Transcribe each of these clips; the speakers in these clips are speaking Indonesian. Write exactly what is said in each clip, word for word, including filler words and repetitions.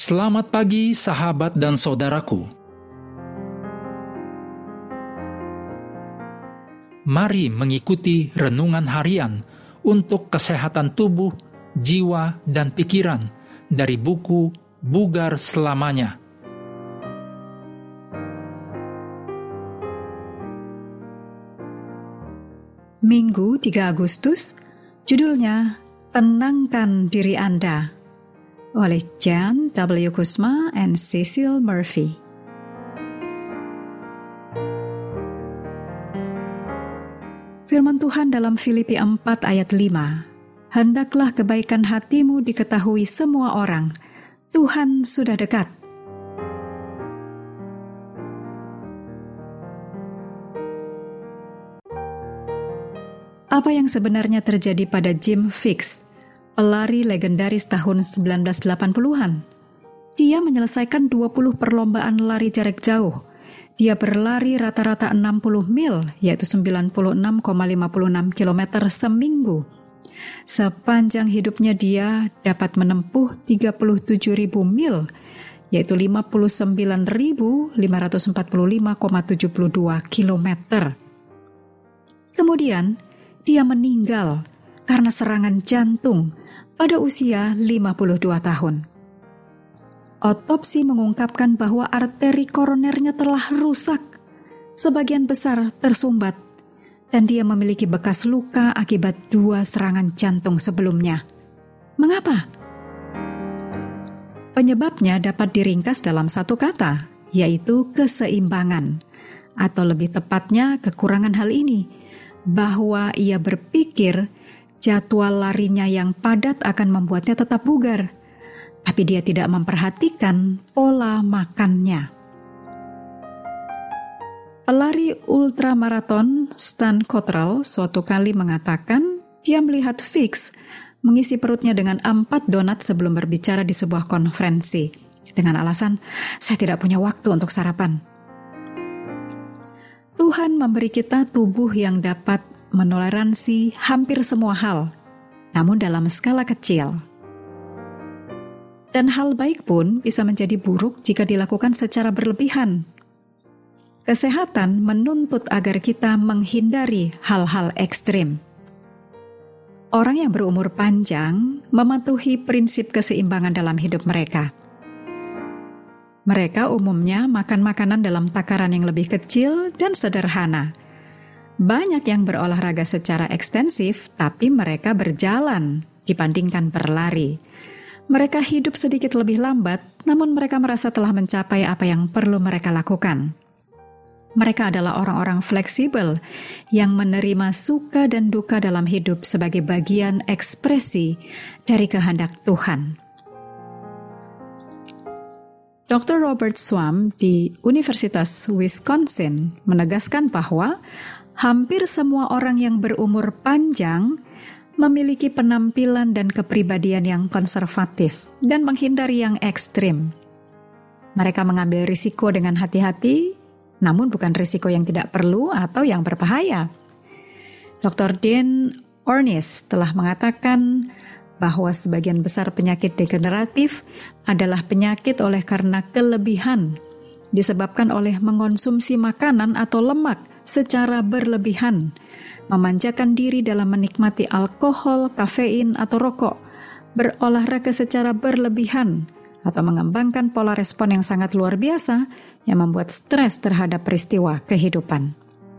Selamat pagi sahabat dan saudaraku. Mari mengikuti renungan harian untuk kesehatan tubuh, jiwa, dan pikiran dari buku Bugar Selamanya. Minggu tiga Agustus, judulnya Tenangkan Diri Anda, oleh Jan W. Kusma and Cecil Murphy. Firman Tuhan dalam Filipi empat ayat lima, "Hendaklah kebaikan hatimu diketahui semua orang, Tuhan sudah dekat." Apa yang sebenarnya terjadi pada Jim Fixx, pelari legendaris tahun sembilan belas delapan puluhan. Dia menyelesaikan dua puluh perlombaan lari jarak jauh. Dia berlari rata-rata enam puluh mil, yaitu sembilan puluh enam koma lima enam kilometer seminggu. Sepanjang hidupnya dia dapat menempuh tiga puluh tujuh ribu mil, yaitu lima puluh sembilan ribu lima ratus empat puluh lima koma tujuh dua kilometer. Kemudian, dia meninggal karena serangan jantung pada usia lima puluh dua tahun. Otopsi mengungkapkan bahwa arteri koronernya telah rusak, sebagian besar tersumbat, dan dia memiliki bekas luka akibat dua serangan jantung sebelumnya. Mengapa? Penyebabnya dapat diringkas dalam satu kata, yaitu keseimbangan, atau lebih tepatnya kekurangan hal ini, bahwa ia berpikir jadwal larinya yang padat akan membuatnya tetap bugar, tapi dia tidak memperhatikan pola makannya. Pelari ultramaraton Stan Cottrell suatu kali mengatakan dia melihat Fixx mengisi perutnya dengan empat donat sebelum berbicara di sebuah konferensi, dengan alasan, "Saya tidak punya waktu untuk sarapan." Tuhan memberi kita tubuh yang dapat menoleransi hampir semua hal, namun dalam skala kecil. Dan hal baik pun bisa menjadi buruk jika dilakukan secara berlebihan. Kesehatan menuntut agar kita menghindari hal-hal ekstrim. Orang yang berumur panjang mematuhi prinsip keseimbangan dalam hidup mereka. Mereka umumnya makan makanan dalam takaran yang lebih kecil dan sederhana. Banyak yang berolahraga secara ekstensif, tapi mereka berjalan dibandingkan berlari. Mereka hidup sedikit lebih lambat, namun mereka merasa telah mencapai apa yang perlu mereka lakukan. Mereka adalah orang-orang fleksibel yang menerima suka dan duka dalam hidup sebagai bagian ekspresi dari kehendak Tuhan. dokter Robert Swam di Universitas Wisconsin menegaskan bahwa hampir semua orang yang berumur panjang memiliki penampilan dan kepribadian yang konservatif dan menghindari yang ekstrim. Mereka mengambil risiko dengan hati-hati, namun bukan risiko yang tidak perlu atau yang berbahaya. dokter Dan Ornish telah mengatakan bahwa sebagian besar penyakit degeneratif adalah penyakit oleh karena kelebihan, disebabkan oleh mengonsumsi makanan atau lemak secara berlebihan, memanjakan diri dalam menikmati alkohol, kafein, atau rokok, berolahraga secara berlebihan, atau mengembangkan pola respon yang sangat luar biasa yang membuat stres terhadap peristiwa kehidupan.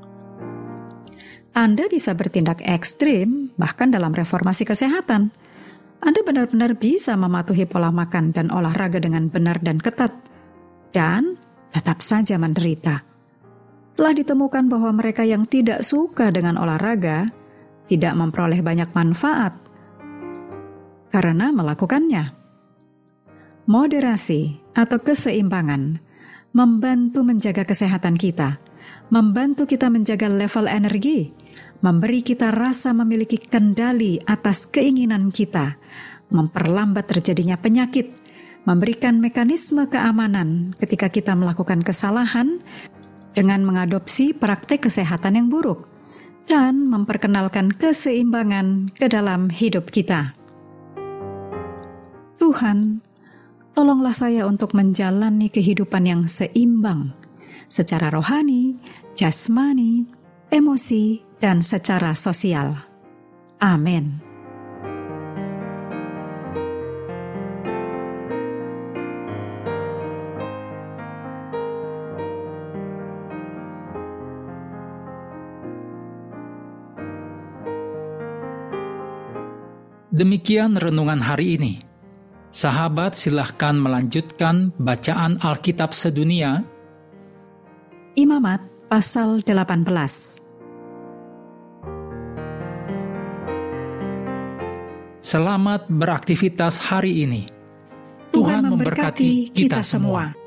Anda bisa bertindak ekstrim bahkan dalam reformasi kesehatan. Anda benar-benar bisa mematuhi pola makan dan olahraga dengan benar dan ketat, dan tetap saja menderita. Telah ditemukan bahwa mereka yang tidak suka dengan olahraga tidak memperoleh banyak manfaat karena melakukannya. Moderasi atau keseimbangan membantu menjaga kesehatan kita, membantu kita menjaga level energi, memberi kita rasa memiliki kendali atas keinginan kita, memperlambat terjadinya penyakit, memberikan mekanisme keamanan ketika kita melakukan kesalahan dengan mengadopsi praktik kesehatan yang buruk, dan memperkenalkan keseimbangan ke dalam hidup kita. Tuhan, Tolonglah saya untuk menjalani kehidupan yang seimbang, secara rohani, jasmani, emosi, dan secara sosial. Amin. Demikian renungan hari ini. Sahabat, silahkan melanjutkan bacaan Alkitab sedunia. Imamat pasal delapan belas. Selamat beraktivitas hari ini. Tuhan memberkati kita semua.